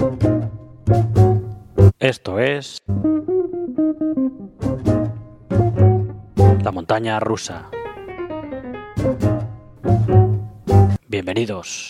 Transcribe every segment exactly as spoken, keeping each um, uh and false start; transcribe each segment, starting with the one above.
Esto es la montaña rusa. Bienvenidos.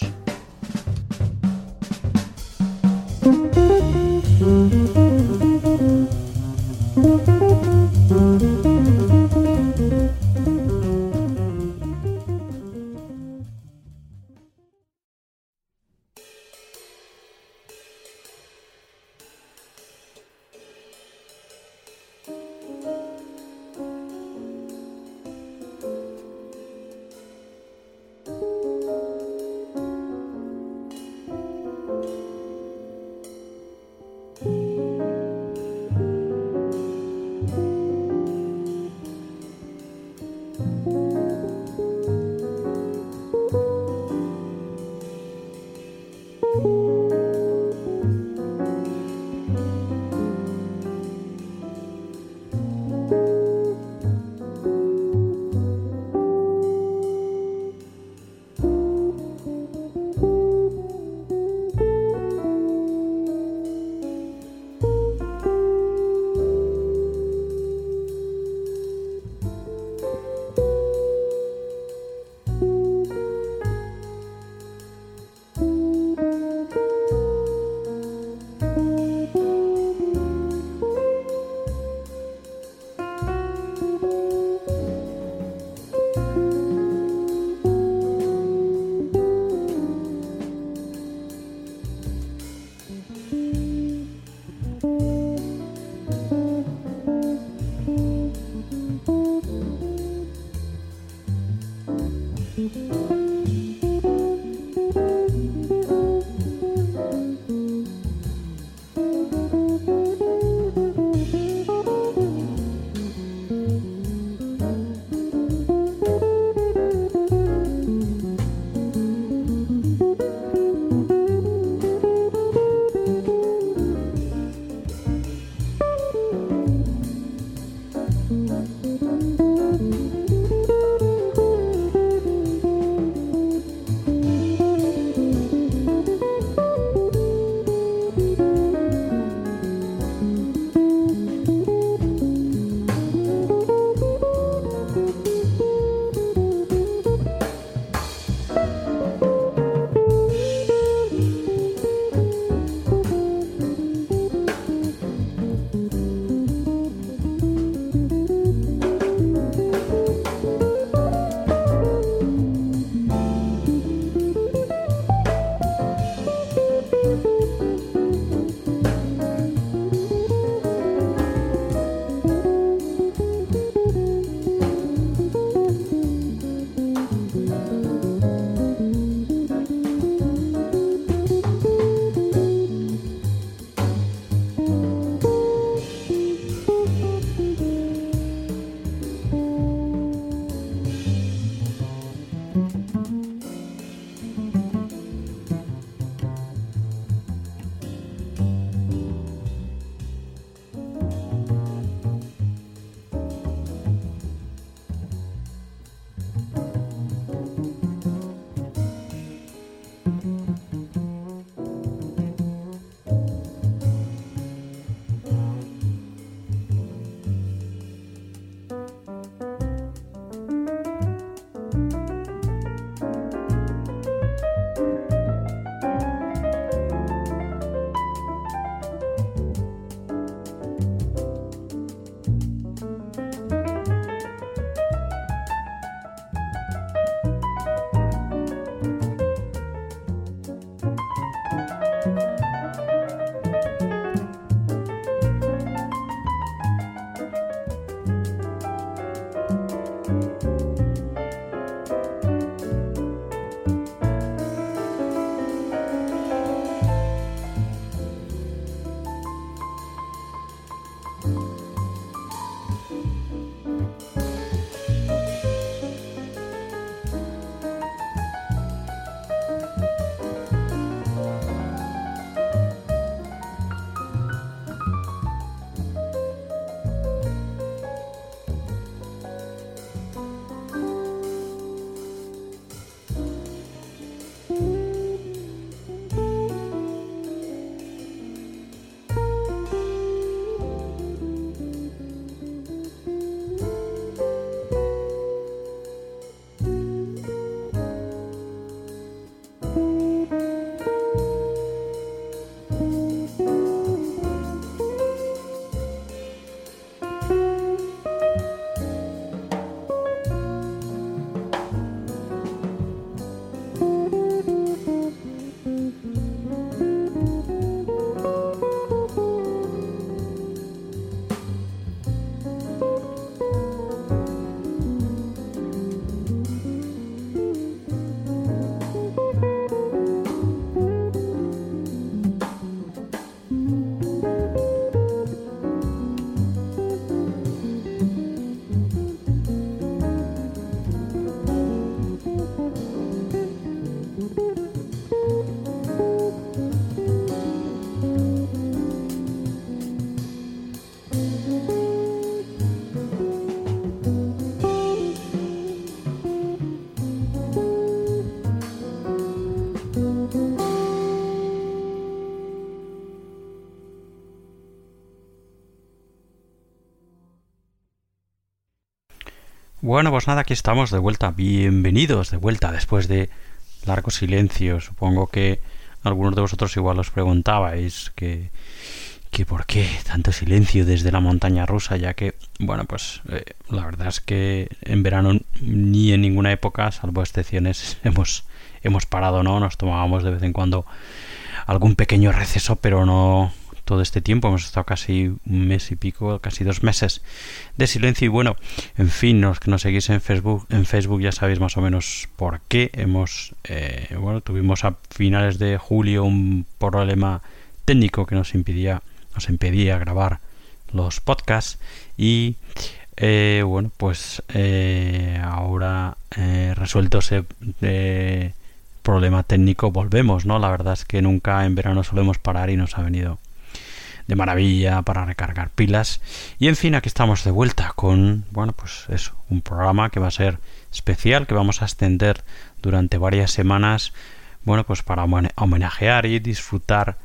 Bueno, pues nada, aquí estamos de vuelta. Bienvenidos de vuelta después de largo silencio. Supongo que algunos de vosotros igual os preguntabais que, que por qué tanto silencio desde la montaña rusa, ya que, bueno, pues eh, la verdad es que en verano ni en ninguna época, salvo excepciones, hemos, hemos parado, ¿no? Nos tomábamos de vez en cuando algún pequeño receso, pero no todo este tiempo. Hemos estado casi un mes y pico, casi dos meses de silencio. Y bueno, en fin, los que nos seguís en Facebook, en Facebook ya sabéis más o menos por qué. Hemos, eh, bueno, tuvimos a finales de julio un problema técnico que nos impedía, nos impedía grabar los podcasts y eh, bueno, pues eh, ahora eh, resuelto ese eh, problema técnico, volvemos, ¿no? La verdad es que nunca en verano solemos parar y nos ha venido de maravilla para recargar pilas. Y en fin, aquí estamos de vuelta con, bueno, pues eso, un programa que va a ser especial, que vamos a extender durante varias semanas, bueno, pues para homenajear y disfrutar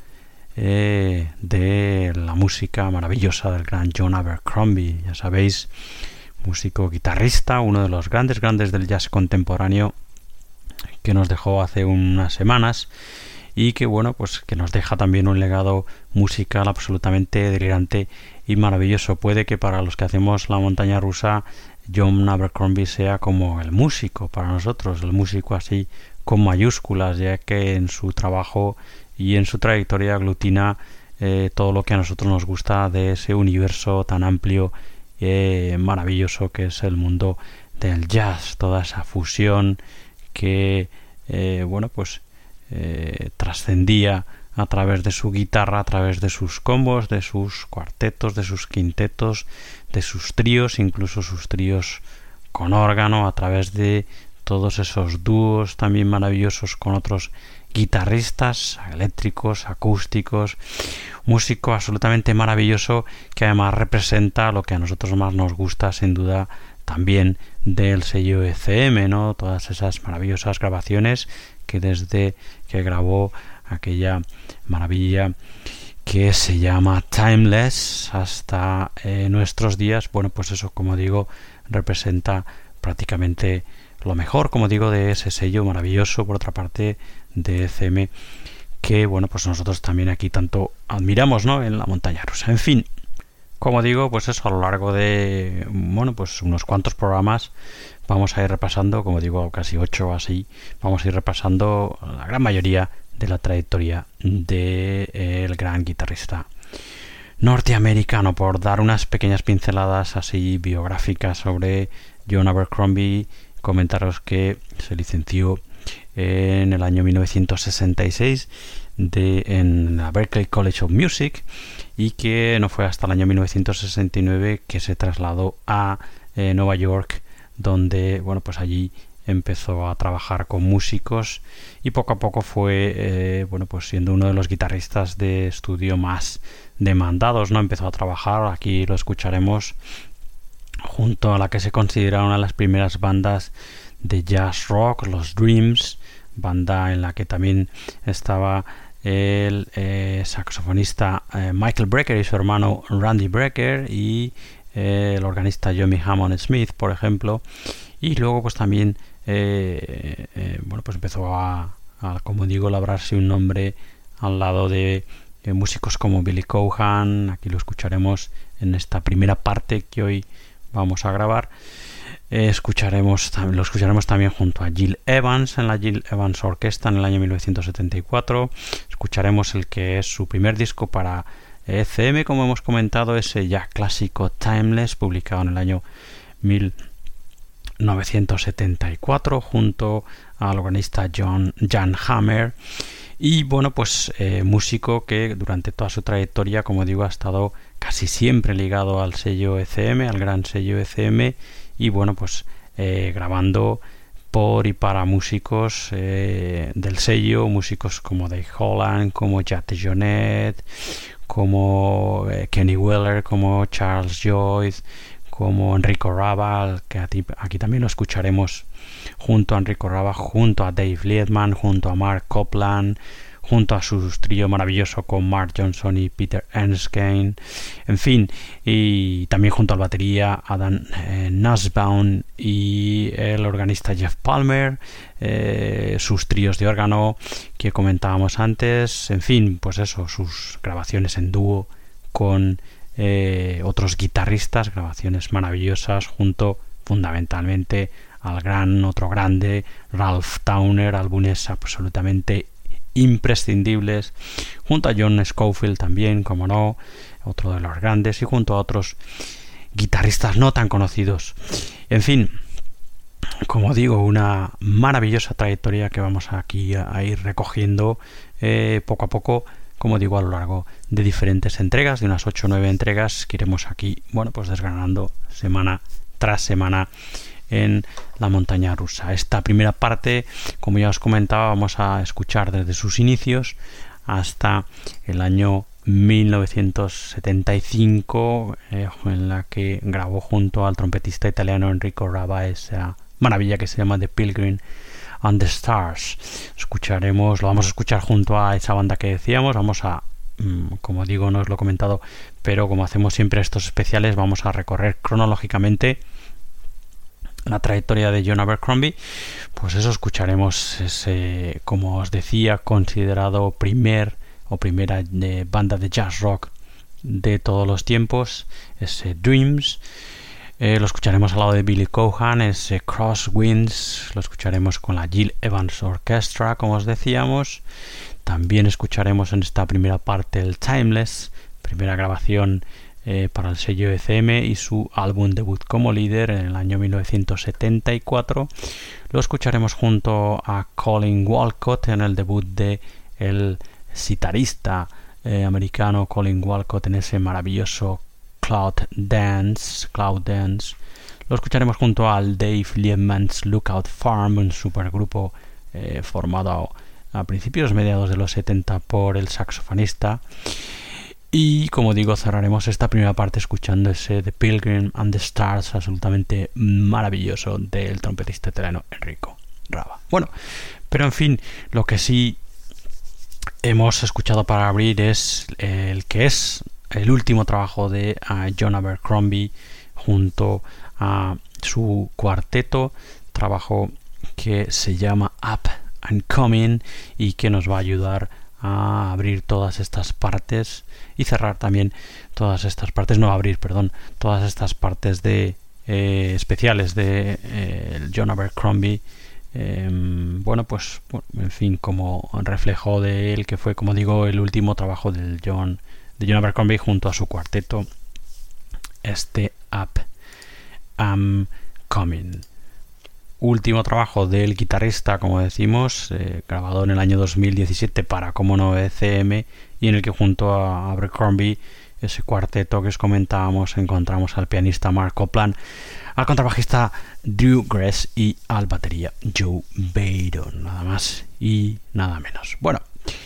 eh, de la música maravillosa del gran John Abercrombie. Ya sabéis, músico guitarrista, uno de los grandes, grandes del jazz contemporáneo, que nos dejó hace unas semanas y que bueno, pues que nos deja también un legado musical absolutamente delirante y maravilloso. Puede que para los que hacemos la montaña rusa John Abercrombie sea como el músico para nosotros, el músico así con mayúsculas, ya que en su trabajo y en su trayectoria aglutina eh, todo lo que a nosotros nos gusta de ese universo tan amplio y eh, maravilloso que es el mundo del jazz, toda esa fusión que eh, bueno, pues eh, trascendía a través de su guitarra, a través de sus combos, de sus cuartetos, de sus quintetos, de sus tríos, incluso sus tríos con órgano, a través de todos esos dúos también maravillosos con otros guitarristas eléctricos, acústicos, músico absolutamente maravilloso que además representa lo que a nosotros más nos gusta, sin duda, también del sello E C M, ¿no? Todas esas maravillosas grabaciones que desde que grabó aquella maravilla que se llama Timeless hasta eh, nuestros días, bueno, pues eso, como digo, representa prácticamente lo mejor, como digo, de ese sello maravilloso, por otra parte, de E C M, que, bueno, pues nosotros también aquí tanto admiramos, ¿no?, en la montaña rusa. En fin, como digo, pues eso, a lo largo de, bueno, pues unos cuantos programas vamos a ir repasando, como digo, casi ocho o así, vamos a ir repasando la gran mayoría de la trayectoria del gran guitarrista norteamericano. Por dar unas pequeñas pinceladas así biográficas sobre John Abercrombie, comentaros que se licenció en el año mil novecientos sesenta y seis de, en la Berklee College of Music, y que no fue hasta el año mil novecientos sesenta y nueve que se trasladó a eh, Nueva York, donde, bueno, pues allí empezó a trabajar con músicos y poco a poco fue eh, bueno, pues siendo uno de los guitarristas de estudio más demandados, ¿no? Empezó a trabajar, aquí lo escucharemos, junto a la que se considera una de las primeras bandas de jazz rock, los Dreams, banda en la que también estaba el eh, saxofonista eh, Michael Brecker y su hermano Randy Brecker, y eh, el organista Johnny Hammond Smith, por ejemplo. Y luego pues también eh, eh, bueno, pues empezó a, a, como digo, labrarse un nombre al lado de eh, músicos como Billy Cohan. Aquí lo escucharemos en esta primera parte que hoy vamos a grabar. Eh, escucharemos lo escucharemos también junto a Gil Evans en la Gil Evans Orquesta en el año mil novecientos setenta y cuatro. Escucharemos el que es su primer disco para E C M, como hemos comentado, ese ya clásico Timeless, publicado en el año mil novecientos setenta y cuatro junto al organista John Jan Hammer. Y bueno, pues eh, músico que durante toda su trayectoria, como digo, ha estado casi siempre ligado al sello E C M, al gran sello E C M, y bueno, pues eh, grabando por y para músicos eh, del sello, músicos como Dave Holland, como Jate Jonet, como eh, Kenny Weller, como Charles Joyce, como Enrico Raba, que aquí, aquí también lo escucharemos junto a Enrico Raba, junto a Dave Liebman, junto a Mark Copland, junto a su trío maravilloso con Mark Johnson y Peter Erskine, en fin, y también junto al batería Adam eh, Nussbaum y el organista Jeff Palmer, eh, sus tríos de órgano que comentábamos antes, en fin, pues eso, sus grabaciones en dúo con eh, otros guitarristas, grabaciones maravillosas junto fundamentalmente al gran, otro grande, Ralph Towner, álbumes absolutamente imprescindibles, junto a John Scofield también, como no, otro de los grandes, y junto a otros guitarristas no tan conocidos. En fin, como digo, una maravillosa trayectoria que vamos aquí a, a ir recogiendo eh, poco a poco, como digo, a lo largo de diferentes entregas, de unas ocho o nueve entregas que iremos aquí, bueno, pues desgranando semana tras semana en la montaña rusa. Esta primera parte, como ya os comentaba, vamos a escuchar desde sus inicios hasta el año mil novecientos setenta y cinco, eh, en la que grabó junto al trompetista italiano Enrico Rava esa maravilla que se llama The Pilgrim and the Stars. Escucharemos, lo vamos a escuchar junto a esa banda que decíamos. Vamos a, como digo, no os lo he comentado, pero como hacemos siempre estos especiales, vamos a recorrer cronológicamente la trayectoria de John Abercrombie. Pues eso, escucharemos ese, como os decía, considerado primer o primera de banda de jazz rock de todos los tiempos, ese Dreams. Eh, lo escucharemos al lado de Billy Cohan, ese Crosswinds. Lo escucharemos con la Gil Evans Orchestra, como os decíamos. También escucharemos en esta primera parte el Timeless, primera grabación Eh, para el sello E C M y su álbum debut como líder en el año mil novecientos setenta y cuatro. Lo escucharemos junto a Colin Walcott en el debut de el sitarista eh, americano Colin Walcott en ese maravilloso Cloud Dance, Cloud Dance. Lo escucharemos junto al Dave Liebman's Lookout Farm, un supergrupo eh, formado a principios mediados de los setenta por el saxofonista. Y como digo, cerraremos esta primera parte escuchando ese The Pilgrim and the Stars absolutamente maravilloso del trompetista italiano Enrico Rava. Bueno, pero en fin, lo que sí hemos escuchado para abrir es el que es el último trabajo de uh, John Abercrombie junto a su cuarteto, trabajo que se llama Up and Coming y que nos va a ayudar a abrir todas estas partes y cerrar también todas estas partes, no abrir, perdón, todas estas partes de eh, especiales de eh, John Abercrombie. Eh, bueno, pues bueno, en fin, como reflejo de él, que fue, como digo, el último trabajo del John, de John Abercrombie junto a su cuarteto, este Up and Coming. Último trabajo del guitarrista, como decimos, eh, grabado en el año dos mil diecisiete para, como no, E C M, y en el que junto a Abercrombie, ese cuarteto que os comentábamos, encontramos al pianista Mark Copland, al contrabajista Drew Gress y al batería Joe Baron, nada más y nada menos. Bueno,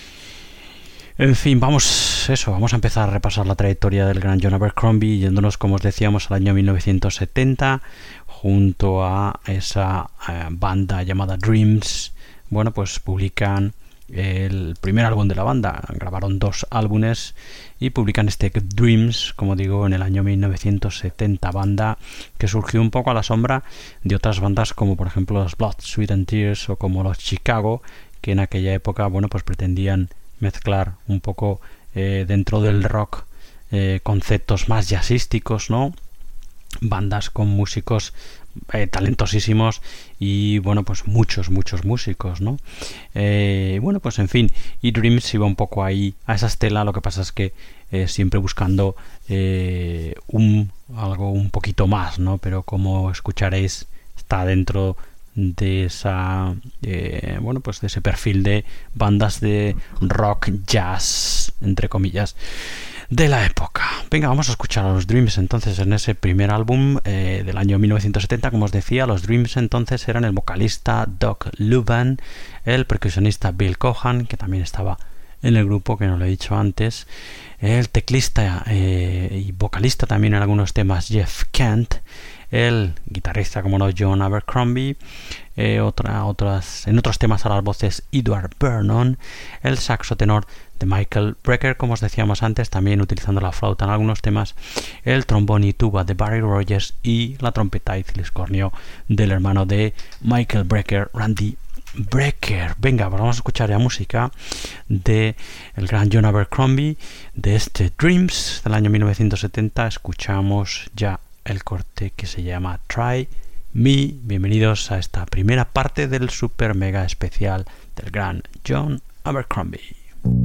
en fin, vamos eso, vamos a empezar a repasar la trayectoria del gran John Abercrombie, yéndonos, como os decíamos, al año mil novecientos setenta, junto a esa eh, banda llamada Dreams. Bueno, pues publican el primer álbum de la banda, grabaron dos álbumes y publican este Dreams, como digo, en el año mil novecientos setenta, banda que surgió un poco a la sombra de otras bandas como por ejemplo los Blood, Sweat and Tears o como los Chicago, que en aquella época, bueno, pues pretendían mezclar un poco eh, dentro del rock eh, conceptos más jazzísticos, ¿no? Bandas con músicos eh, talentosísimos y bueno, pues muchos muchos músicos, ¿no? Eh, bueno, pues en fin, y Dreams iba un poco ahí a esa estela. Lo que pasa es que eh, siempre buscando eh, un algo un poquito más, ¿no? Pero como escucharéis, está dentro de esa eh, bueno, pues de ese perfil de bandas de rock jazz, entre comillas, de la época. Venga, vamos a escuchar a los Dreams entonces en ese primer álbum eh, del año mil novecientos setenta. Como os decía, los Dreams entonces eran el vocalista Doug Luban, el percusionista Bill Cohan, que también estaba en el grupo, que no lo he dicho antes, el teclista eh, y vocalista también en algunos temas Jeff Kent, el guitarrista, como no, John Abercrombie, eh, otra, otras, en otros temas a las voces Edward Vernon, el saxo tenor de Michael Brecker, como os decíamos antes, también utilizando la flauta en algunos temas, el trombón y tuba de Barry Rogers y la trompeta y fliscornio del hermano de Michael Brecker, Randy Brecker. Venga, pues vamos a escuchar ya música de el gran John Abercrombie, de este Dreams del año mil novecientos setenta. Escuchamos ya el corte que se llama Try Me. Bienvenidos a esta primera parte del super mega especial del gran John Abercrombie.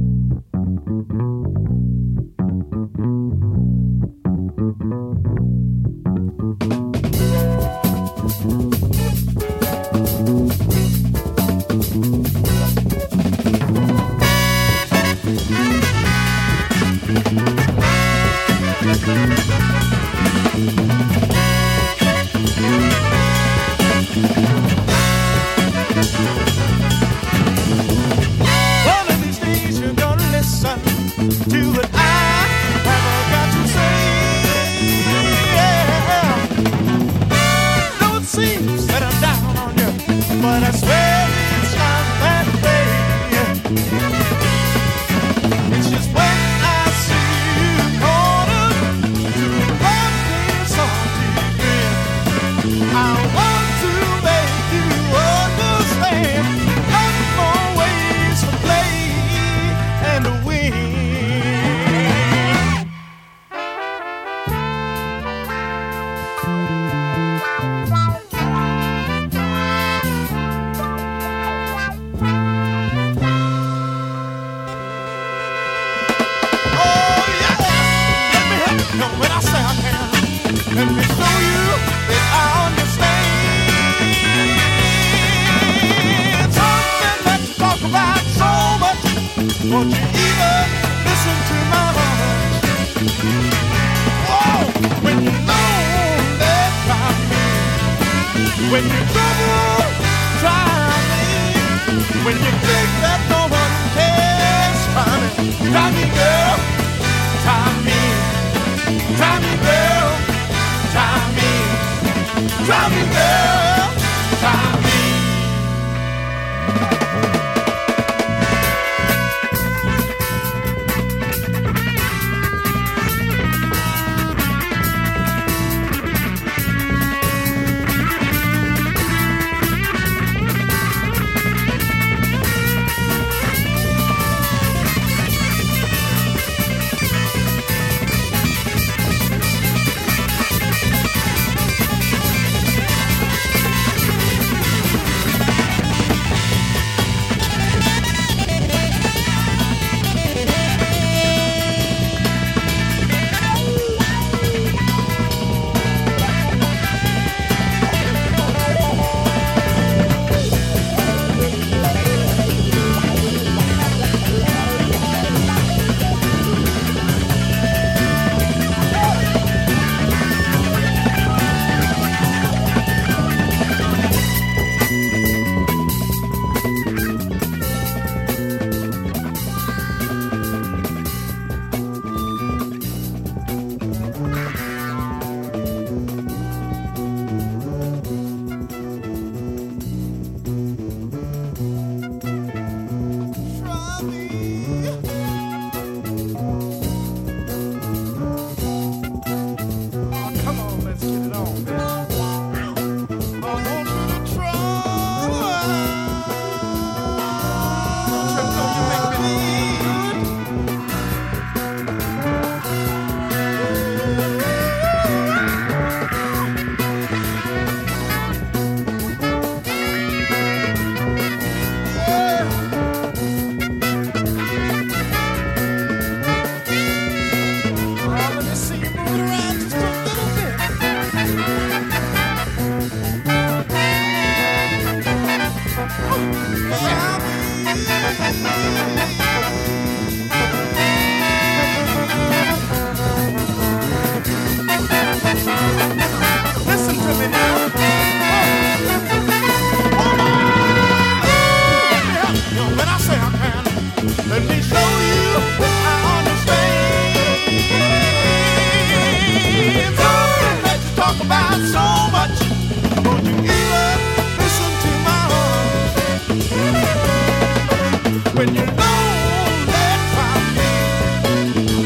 One of these days you're gonna listen to what I have got to say. Yeah. Though it seems that I'm down on you, but I swear it's not that way. It's just when I see you caught up to one song to end, I want to make you understand. More ways to play and to win. Oh yeah, let me help you when I say I can. Let me show you that I understand. Something that you talk about so much. Won't you even listen to my heart? Whoa, when you're lonely, try me. When you're trouble, try me. When you think that no one cares, try me. Try me, girl. Try me. Try me, girl. Try me. Try me, girl. Try me.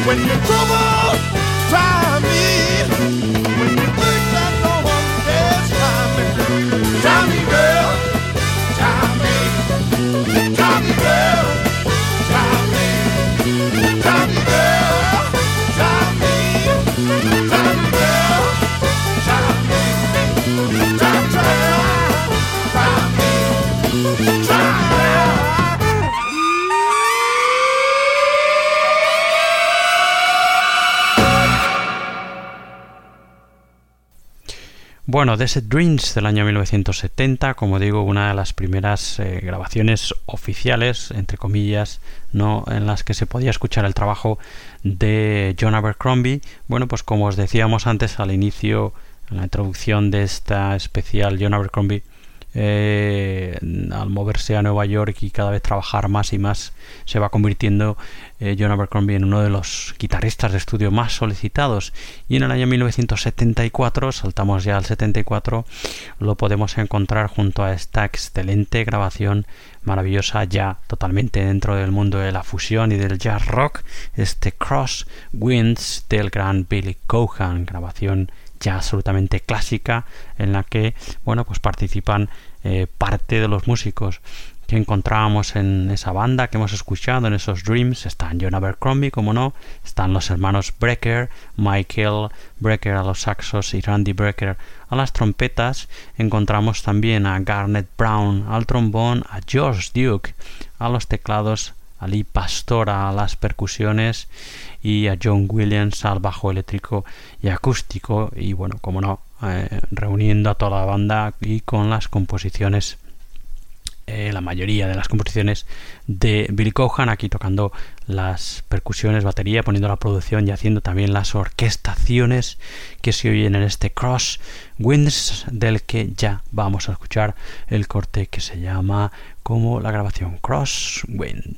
When your trouble try me, when you think that no one cares, try me, try me, girl, try me, try me, girl, try me, try me, girl, try me, try me, girl, try me, try, try, try me, try. Bueno, Desert Dreams del año mil novecientos setenta, como digo, una de las primeras eh, grabaciones oficiales, entre comillas, no, en las que se podía escuchar el trabajo de John Abercrombie. Bueno, pues como os decíamos antes al inicio, en la introducción de esta especial, John Abercrombie, eh, al moverse a Nueva York y cada vez trabajar más y más, se va convirtiendo eh, John Abercrombie en uno de los guitarristas de estudio más solicitados, y en el año mil novecientos setenta y cuatro, saltamos ya al setenta y cuatro, lo podemos encontrar junto a esta excelente grabación maravillosa, ya totalmente dentro del mundo de la fusión y del jazz rock, este Cross Winds del gran Billy Cohan, grabación ya absolutamente clásica, en la que bueno pues participan eh, parte de los músicos que encontrábamos en esa banda que hemos escuchado, en esos Dreams. Están John Abercrombie, como no, están los hermanos Brecker, Michael Brecker a los saxos y Randy Brecker a las trompetas. Encontramos también a Garnet Brown al trombón, a George Duke a los teclados, a Lee Pastora a las percusiones y a John Williams al bajo eléctrico y acústico, y bueno, como no, eh, reuniendo a toda la banda y con las composiciones, eh, la mayoría de las composiciones de Billy Cohan, aquí tocando las percusiones, batería, poniendo la producción y haciendo también las orquestaciones que se oyen en este Cross Winds, del que ya vamos a escuchar el corte que se llama como la grabación Cross Wind.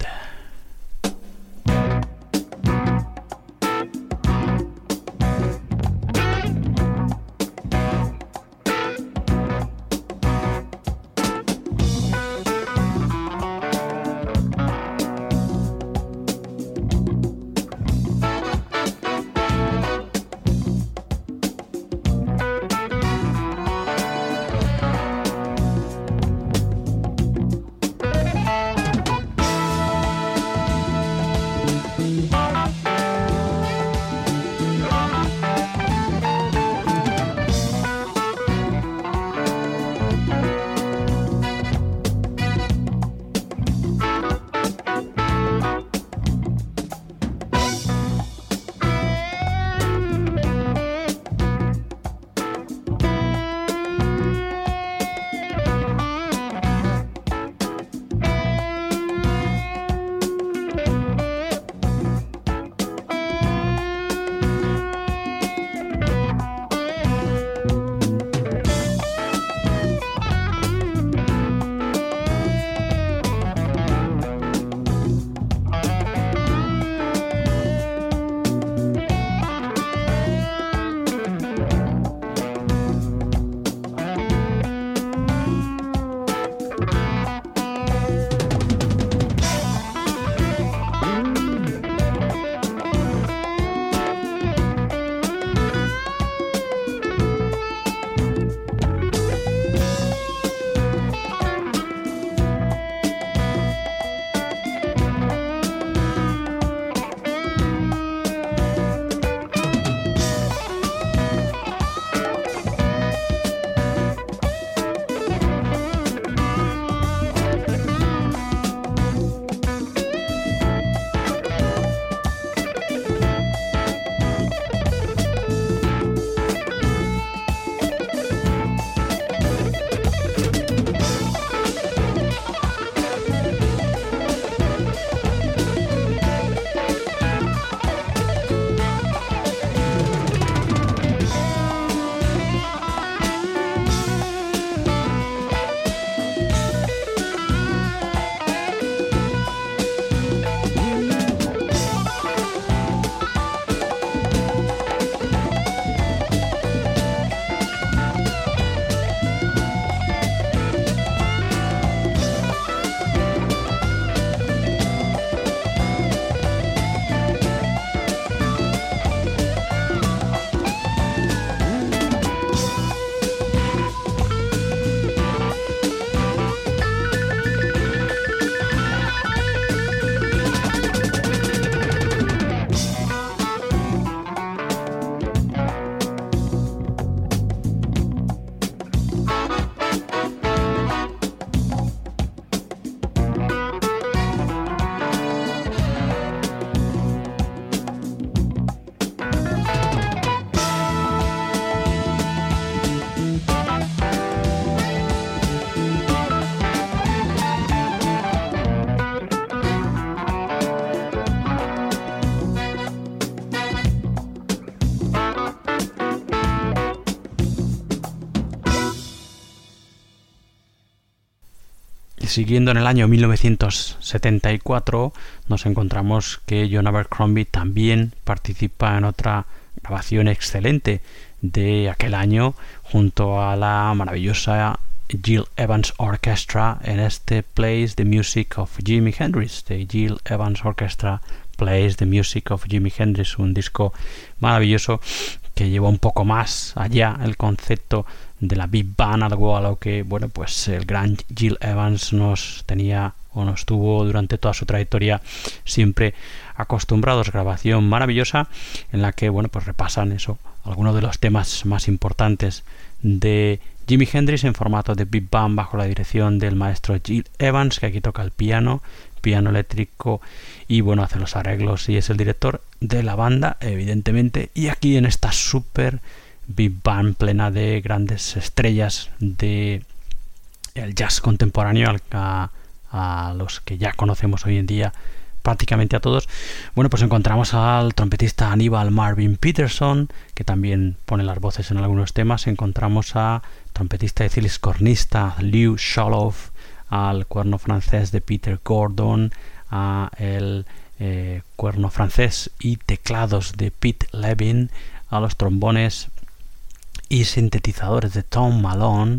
siguiendo en el año mil novecientos setenta y cuatro, nos encontramos que John Abercrombie también participa en otra grabación excelente de aquel año junto a la maravillosa Gil Evans Orchestra en este Plays the Music of Jimi Hendrix. The Gil Evans Orchestra Plays the Music of Jimi Hendrix, un disco maravilloso que lleva un poco más allá el concepto de la Big Band, algo a lo que, bueno, pues el gran Gil Evans nos tenía o nos tuvo durante toda su trayectoria siempre acostumbrados. Grabación maravillosa en la que, bueno, pues repasan eso, algunos de los temas más importantes de Jimi Hendrix en formato de Big Band bajo la dirección del maestro Gil Evans, que aquí toca el piano, piano eléctrico y, bueno, hace los arreglos y es el director de la banda, evidentemente. Y aquí en esta super Big Band plena de grandes estrellas de el jazz contemporáneo, a, a los que ya conocemos hoy en día prácticamente a todos, bueno, pues encontramos al trompetista Aníbal Marvin Peterson, que también pone las voces en algunos temas. Encontramos a trompetista y cornista Lew Sholoff, al cuerno francés de Peter Gordon, a el eh, cuerno francés y teclados de Pete Levin, a los trombones y sintetizadores de Tom Malone,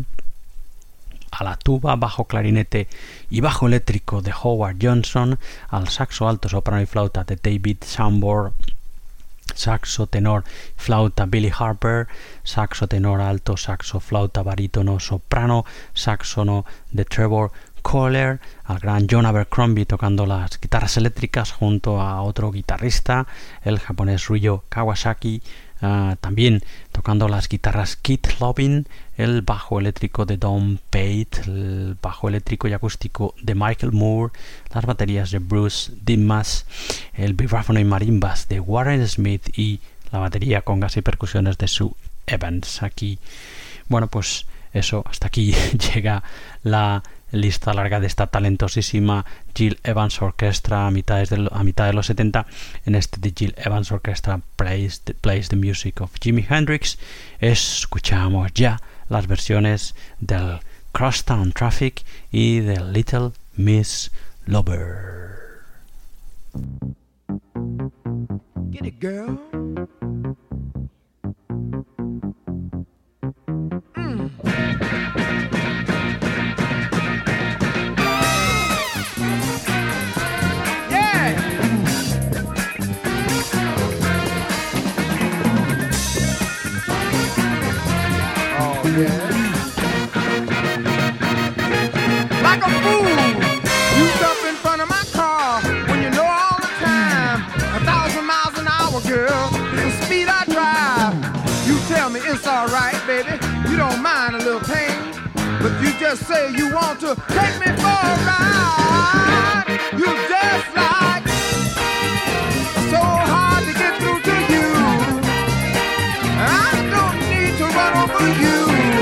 a la tuba, bajo clarinete y bajo eléctrico de Howard Johnson, al saxo alto, soprano y flauta de David Sanborn, saxo tenor, flauta Billy Harper, saxo tenor alto, saxo flauta barítono, soprano, saxono de Trevor Kohler, al gran John Abercrombie tocando las guitarras eléctricas junto a otro guitarrista, el japonés Ryo Kawasaki, uh, también tocando las guitarras Keith Lobin, el bajo eléctrico de Don Pate, el bajo eléctrico y acústico de Michael Moore, las baterías de Bruce Dimas, el vibráfono y marimbas de Warren Smith y la batería, congas y percusiones de Sue Evans. Aquí, bueno, pues eso, hasta aquí llega la lista larga de esta talentosísima Gil Evans Orchestra a mitad de, a mitad de los setenta. En este de Gil Evans Orchestra Plays the, Plays the Music of Jimi Hendrix escuchamos ya las versiones del Crosstown Traffic y del Little Miss Lover. Get it, girl. Mm. Yeah. Like a fool, you jump in front of my car when you know all the time a thousand miles an hour, girl, is the speed I drive. You tell me it's alright, baby, you don't mind a little pain, but you just say you want to take me for a ride. You just like so hard to get through to you. I don't need to run over you.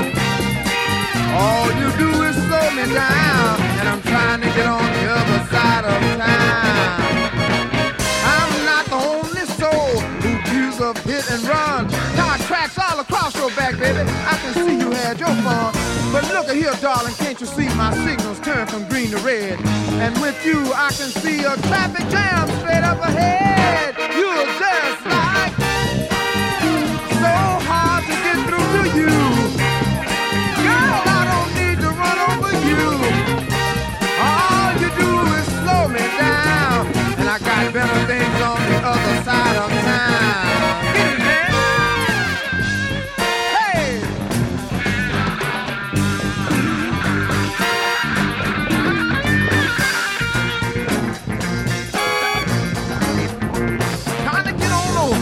All you do is slow me down, and I'm trying to get on the other side of town. I'm not the only soul who accused of hit and run. Car tracks all across your back, baby. I can see you had your fun. But look at here, darling, can't you see my signals turn from green to red? And with you, I can see a traffic jam straight up ahead. You're just like so hard to get through to you. Girl, I don't need to run over you. All you do is slow me down, and I got better things on the other side of town. Get it, man. Hey. Trying to get on over.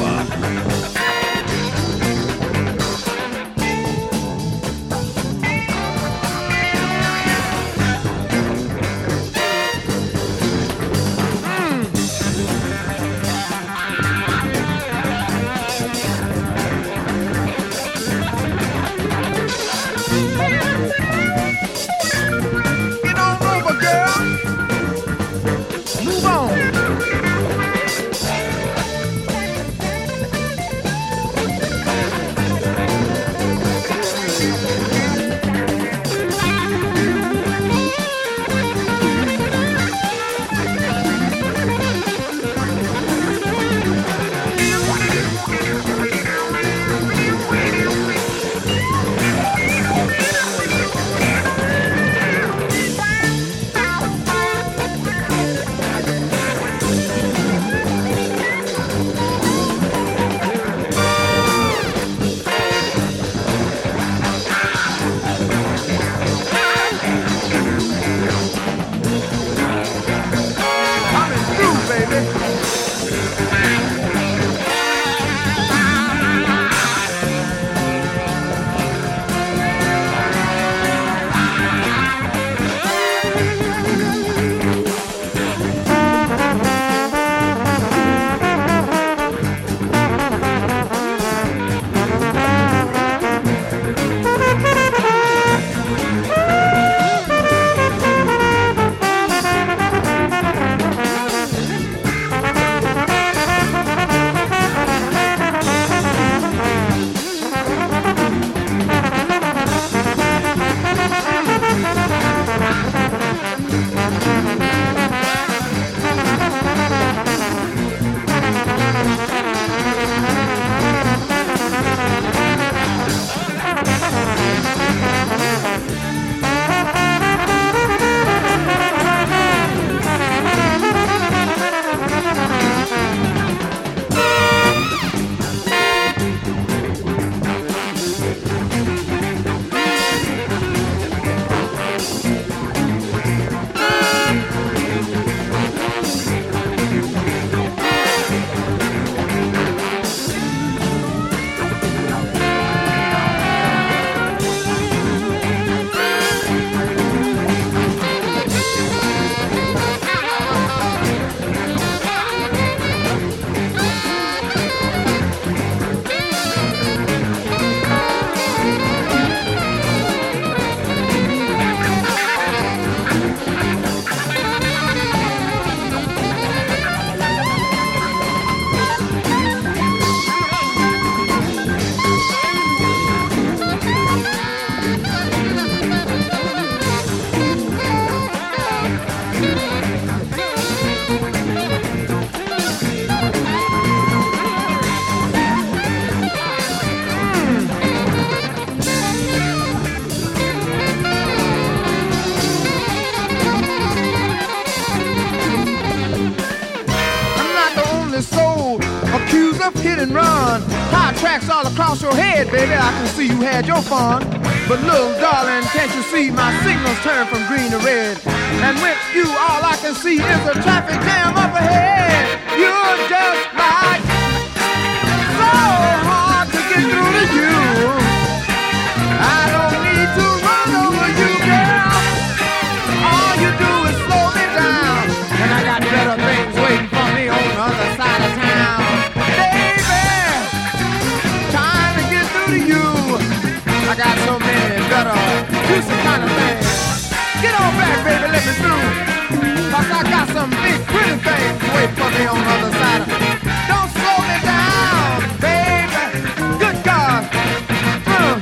hit and run. Tire tracks all across your head, baby. I can see you had your fun. But little darling, can't you see my signals turn from green to red? And with you, all I can see is a traffic jam up ahead. You're just like so hard to get through to you. I don't need to run over you, girl. All you do is slow me down, and I got better things waiting for me on the other side of town. Baby, trying to get through to you. I got so many better, juicy kind of things. Get on back, baby, let me through. Cause I got some big pretty things waiting for me on the other side of. Don't slow me down, baby. Good God. Uh.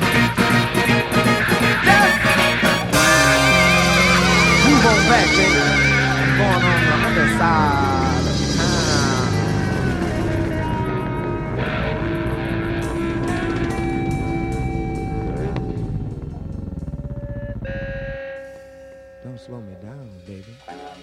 Yes. Move on back, baby. I'm going on the other side of town. Don't slow me down, baby.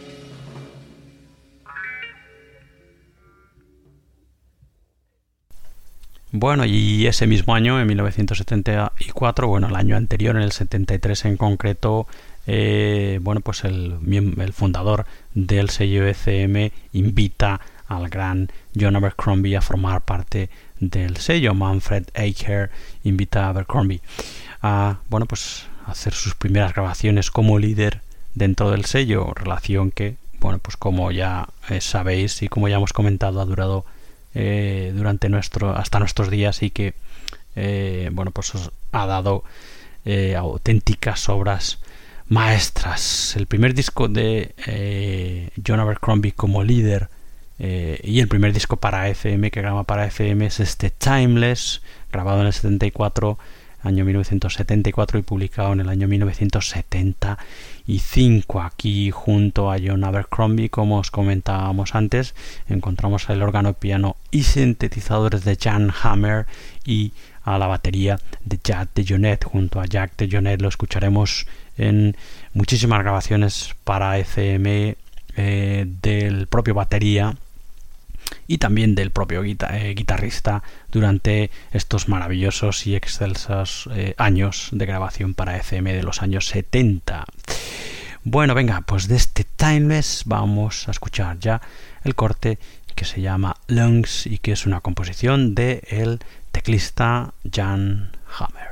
Bueno, y ese mismo año, en mil novecientos setenta y cuatro, bueno, el año anterior, en el setenta y tres en concreto, eh, bueno, pues el, el fundador del sello E C M invita al gran John Abercrombie a formar parte del sello. Manfred Eicher invita a Abercrombie a, bueno, pues a hacer sus primeras grabaciones como líder dentro del sello, relación que, bueno, pues como ya eh, sabéis y como ya hemos comentado, ha durado Eh, durante nuestro hasta nuestros días y que eh, bueno, pues os ha dado eh, auténticas obras maestras. El primer disco de eh, John Abercrombie como líder eh, y el primer disco para E C M que graba para E C M es este Timeless, grabado en el setenta y cuatro, año mil novecientos setenta y cuatro, y publicado en el año mil novecientos setenta y cinco. Aquí junto a John Abercrombie, como os comentábamos antes, encontramos el órgano, piano y sintetizadores de Jan Hammer y a la batería de Jack DeJohnette. Junto a Jack DeJohnette lo escucharemos en muchísimas grabaciones para E C M eh, del propio batería y también del propio guita- eh, guitarrista durante estos maravillosos y excelsos eh, años de grabación para E C M de los años setenta. Bueno, venga, pues de este Timeless vamos a escuchar ya el corte que se llama Lungs y que es una composición de el teclista Jan Hammer.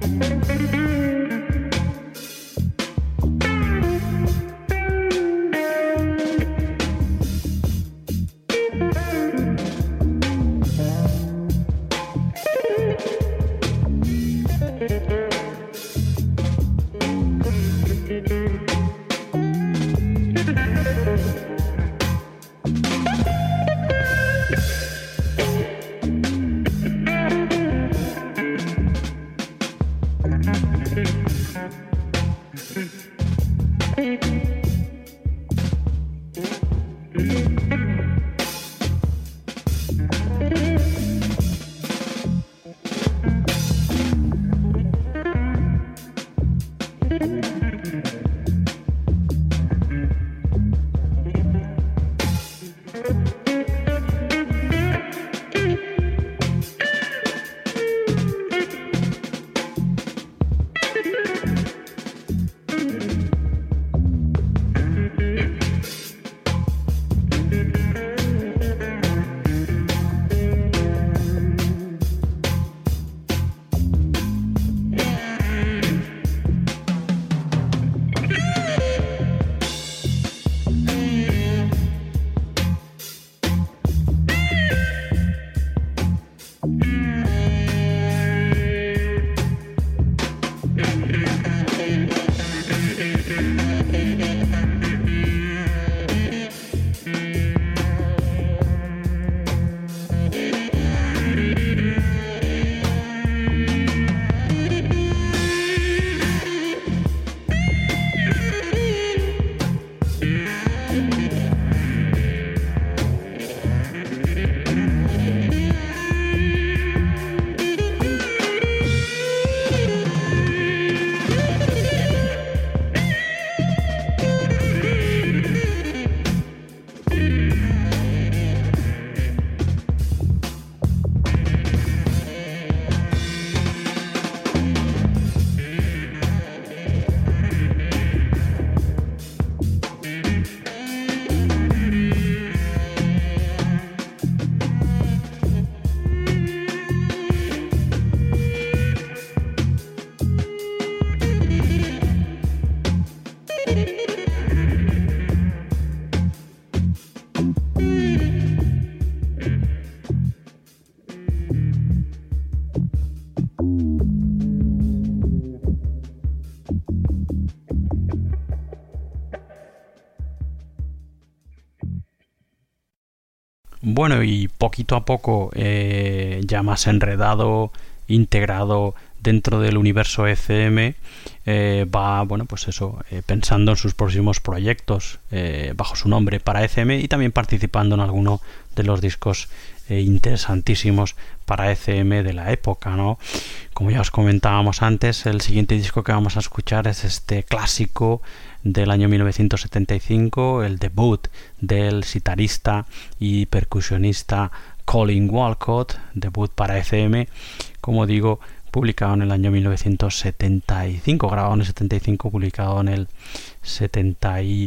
Bueno, y poquito a poco, eh, ya más enredado, integrado dentro del universo E C M, eh, va, bueno, pues eso, eh, pensando en sus próximos proyectos eh, bajo su nombre para E C M y también participando en alguno de los discos eh, interesantísimos para E C M de la época, ¿no? Como ya os comentábamos antes, el siguiente disco que vamos a escuchar es este clásico del año mil novecientos setenta y cinco, el debut del sitarista y percusionista Colin Walcott, debut para E C M, como digo, publicado en el año mil novecientos setenta y cinco, grabado en el setenta y cinco, publicado en el setenta y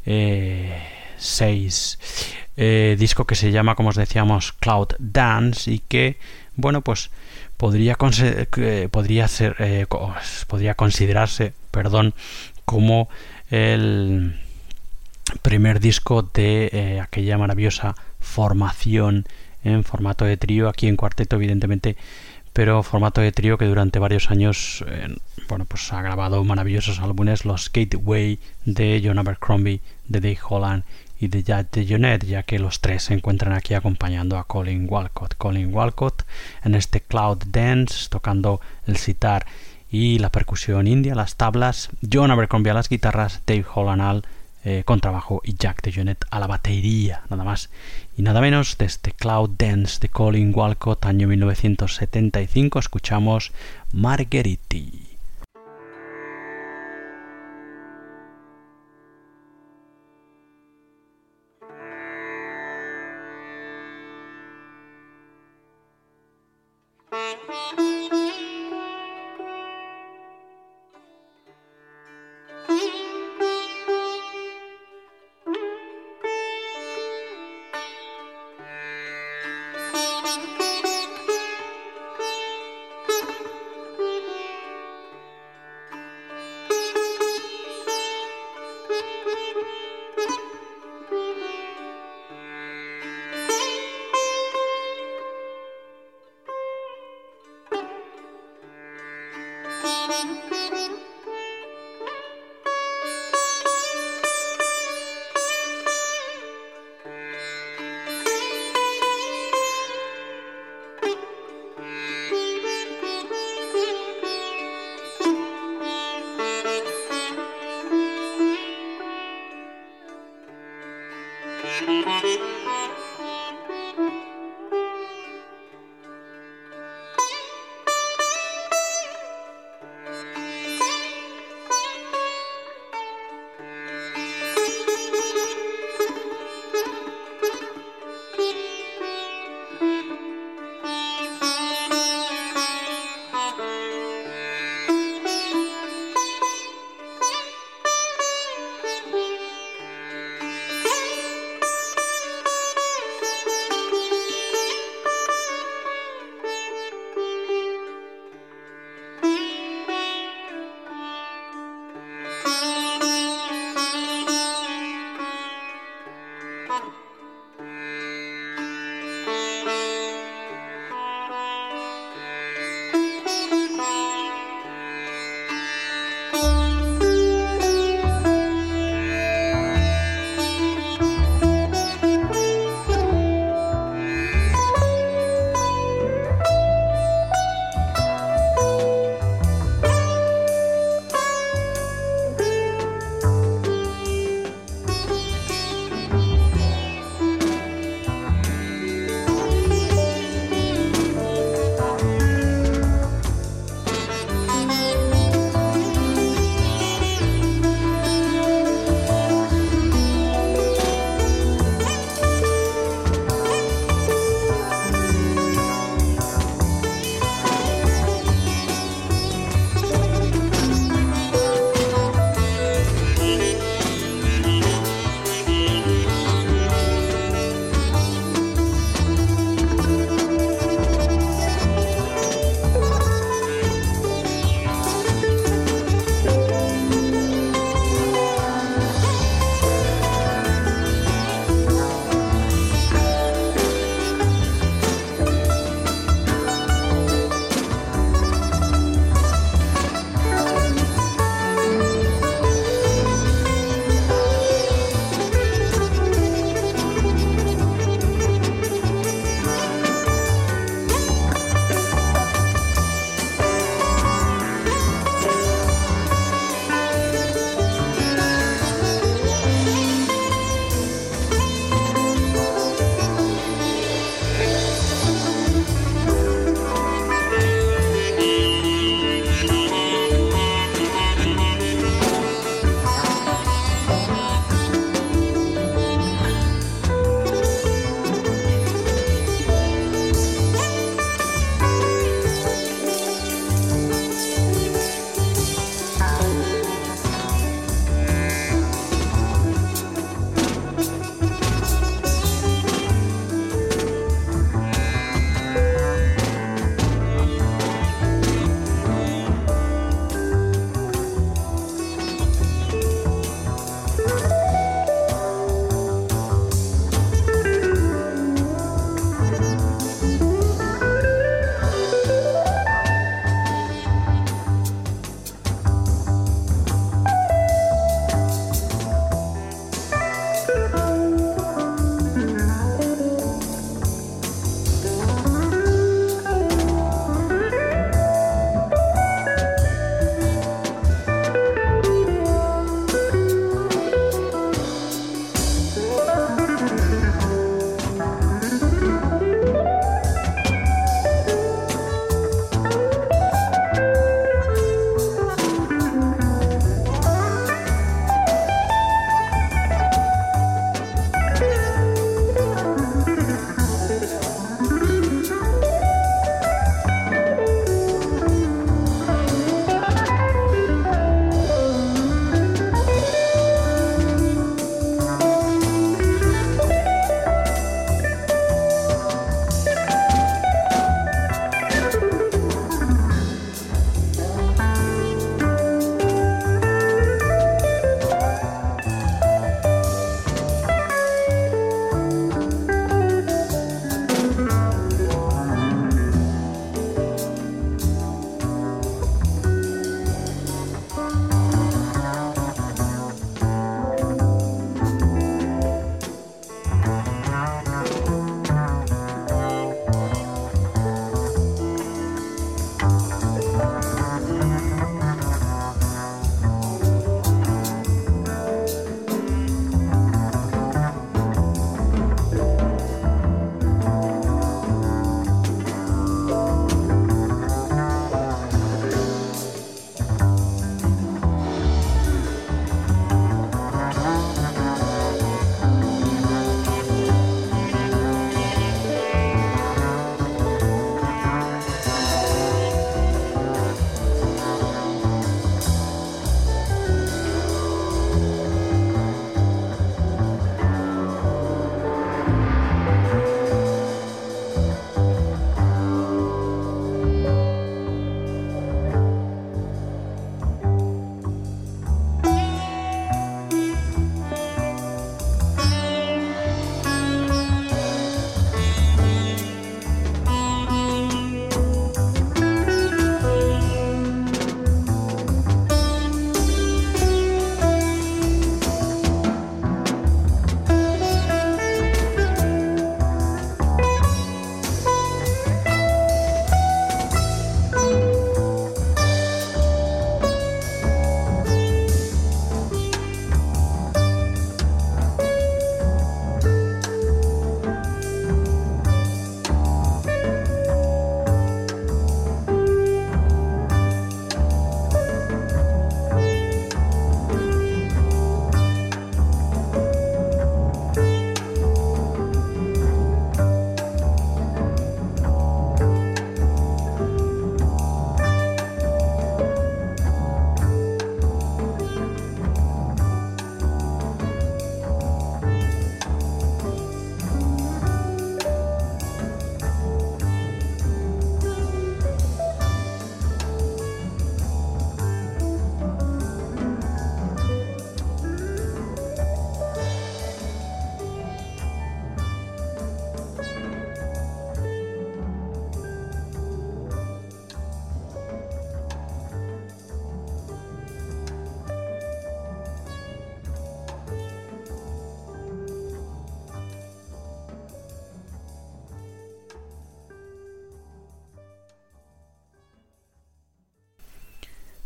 seis. Eh, disco que se llama, como os decíamos, Cloud Dance, y que, bueno, pues podría, eh, podría ser eh, podría considerarse, perdón, como el primer disco de eh, aquella maravillosa formación en formato de trío, aquí en cuarteto evidentemente, pero formato de trío que durante varios años eh, bueno, pues ha grabado maravillosos álbumes, los Gateway de John Abercrombie, de Dave Holland y de Jack DeJohnette, ya que los tres se encuentran aquí acompañando a Colin Walcott. Colin Walcott en este Cloud Dance, tocando el sitar y la percusión india, las tablas, John Abercrombie a las guitarras, Dave Holland al eh, contrabajo y Jack DeJohnette a la batería, nada más y nada menos. De este Cloud Dance de Colin Walcott, año mil novecientos setenta y cinco, escuchamos Margheriti.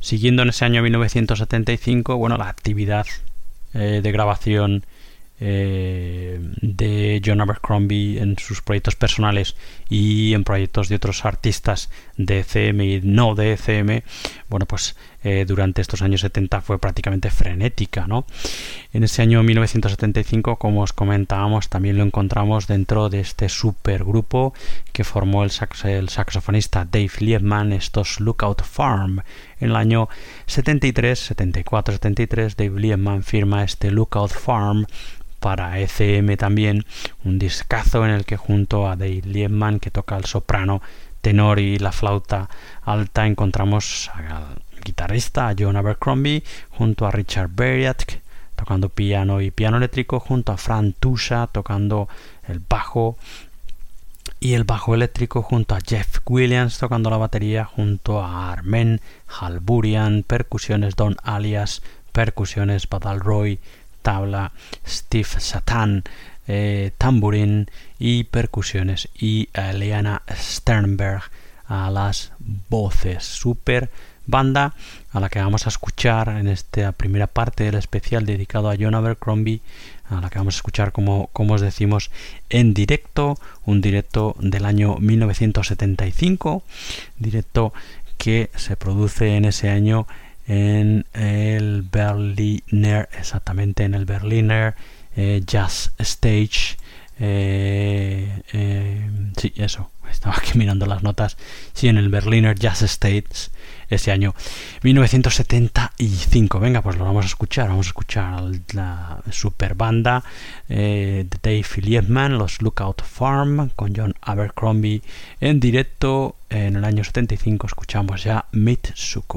Siguiendo en ese año mil novecientos setenta y cinco, bueno, la actividad eh, de grabación eh, de John Abercrombie en sus proyectos personales y en proyectos de otros artistas de E C M y no de E C M, bueno, pues eh, durante estos años setenta fue prácticamente frenética, ¿no? En ese año mil novecientos setenta y cinco, como os comentábamos, también lo encontramos dentro de este supergrupo que formó el, sax el saxofonista Dave Liebman, estos Lookout Farm. En el año setenta y tres, setenta y cuatro, setenta y tres, Dave Liebman firma este Lookout Farm para E C M también, un discazo en el que junto a Dave Liebman, que toca el soprano, tenor y la flauta alta, encontramos al guitarrista John Abercrombie junto a Richard Beriat tocando piano y piano eléctrico, junto a Fran Tusha tocando el bajo y el bajo eléctrico, junto a Jeff Williams tocando la batería, junto a Armen Halburian, percusiones Don Alias, percusiones Badal Roy, tabla Steve Satan, eh, tamborín y percusiones, y Eliana Sternberg a las voces. Super banda a la que vamos a escuchar en esta primera parte del especial dedicado a John Abercrombie, a la que vamos a escuchar, como, como os decimos, en directo, un directo del año mil novecientos setenta y cinco, directo que se produce en ese año en el Berliner, exactamente en el Berliner eh, Jazz Stage. Eh, eh, sí, eso, estaba aquí mirando las notas. Sí, en el Berliner Jazz Stage, ese año mil novecientos setenta y cinco. Venga, pues lo vamos a escuchar. Vamos a escuchar la super banda eh, de Dave Liebman, los Lookout Farm, con John Abercrombie en directo en el año setenta y cinco. Escuchamos ya Mitsuku.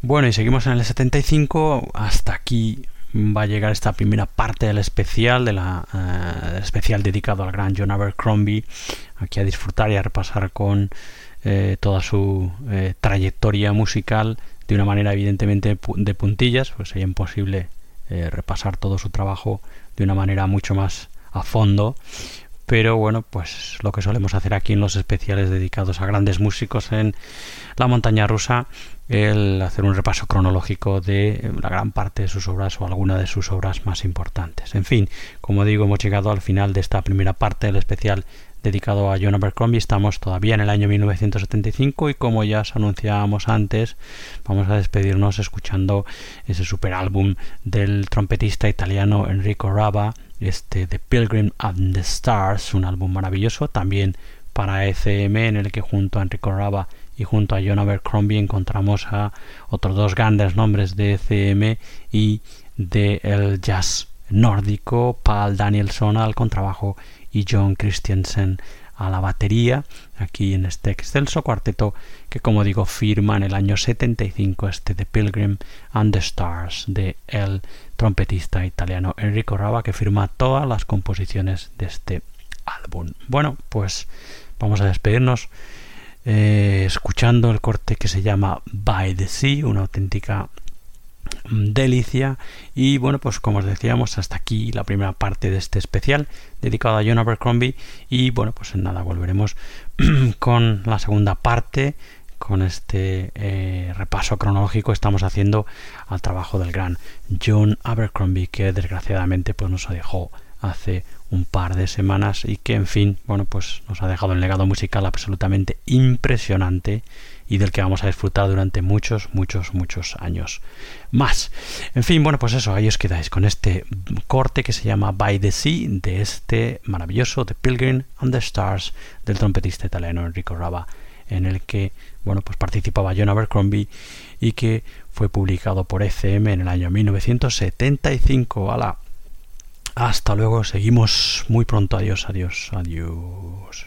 Bueno, y seguimos en el setenta y cinco. Hasta aquí va a llegar esta primera parte del especial, de la uh, especial dedicado al gran John Abercrombie. Aquí a disfrutar y a repasar con eh, toda su eh, trayectoria musical de una manera evidentemente de puntillas, pues sería imposible eh, repasar todo su trabajo de una manera mucho más a fondo. Pero bueno, pues lo que solemos hacer aquí en los especiales dedicados a grandes músicos en la montaña rusa, el hacer un repaso cronológico de la gran parte de sus obras o alguna de sus obras más importantes. En fin, como digo, hemos llegado al final de esta primera parte del especial dedicado a John Abercrombie. Estamos todavía en el año mil novecientos setenta y cinco y, como ya os anunciábamos antes, vamos a despedirnos escuchando ese super álbum del trompetista italiano Enrico Raba, este The Pilgrim and the Stars, un álbum maravilloso también para E C M, en el que junto a Enrico Raba y junto a John Abercrombie encontramos a otros dos grandes nombres de E C M y del jazz nórdico, Paul Danielson al contrabajo y John Christensen a la batería, aquí en este excelso cuarteto que, como digo, firma en el año setenta y cinco este The Pilgrim and the Stars de el trompetista italiano Enrico Raba, que firma todas las composiciones de este álbum. Bueno, pues vamos a despedirnos eh, escuchando el corte que se llama By the Sea, una auténtica delicia. Y bueno, pues como os decíamos, hasta aquí la primera parte de este especial dedicado a John Abercrombie, y bueno, pues en nada volveremos con la segunda parte, con este eh, repaso cronológico que estamos haciendo al trabajo del gran John Abercrombie, que desgraciadamente pues nos dejó hace un par de semanas y que, en fin, bueno, pues nos ha dejado un legado musical absolutamente impresionante y del que vamos a disfrutar durante muchos, muchos, muchos años más. En fin, bueno, pues eso, ahí os quedáis con este corte que se llama By the Sea, de este maravilloso The Pilgrim and the Stars del trompetista italiano Enrico Raba, en el que, bueno, pues participaba John Abercrombie y que fue publicado por E C M en el año mil novecientos setenta y cinco. ¡Hala! Hasta luego, seguimos muy pronto. Adiós, adiós, adiós.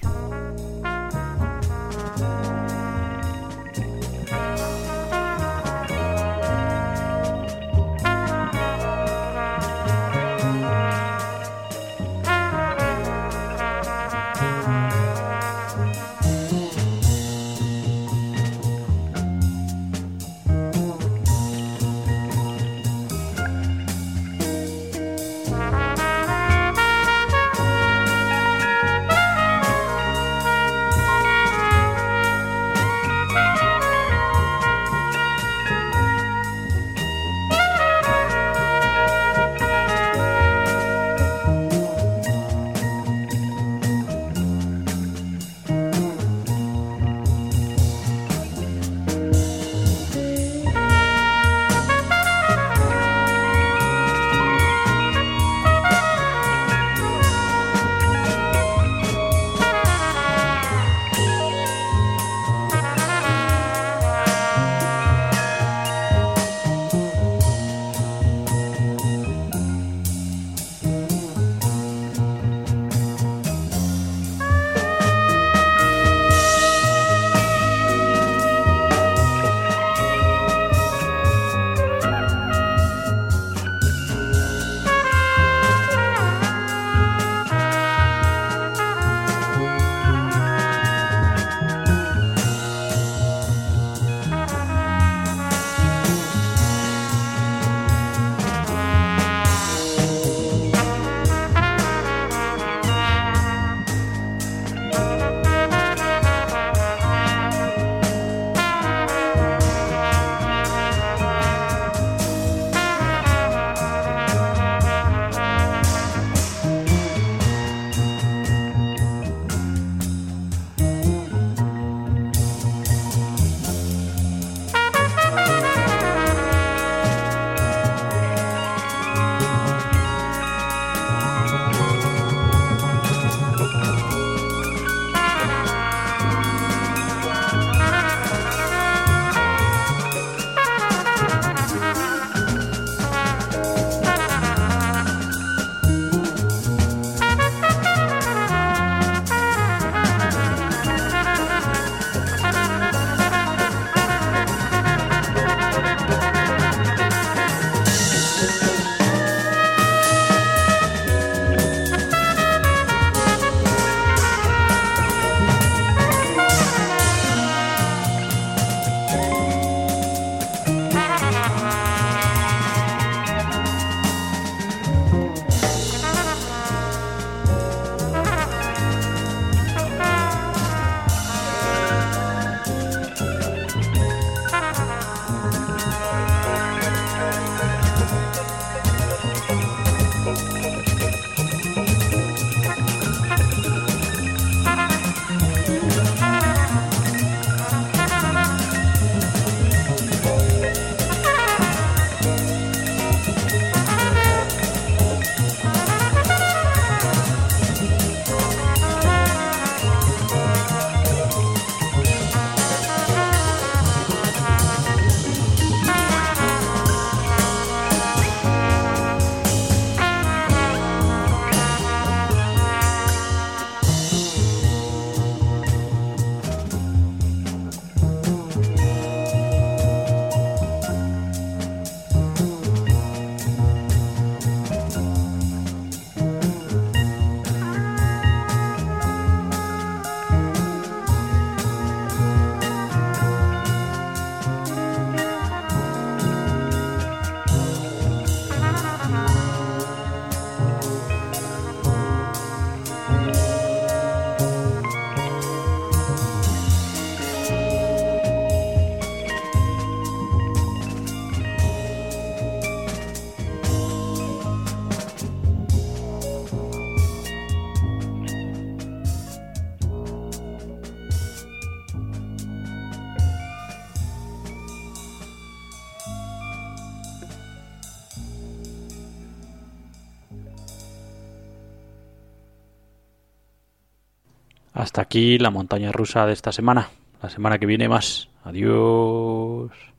Hasta aquí la montaña rusa de esta semana. La semana que viene más. Adiós.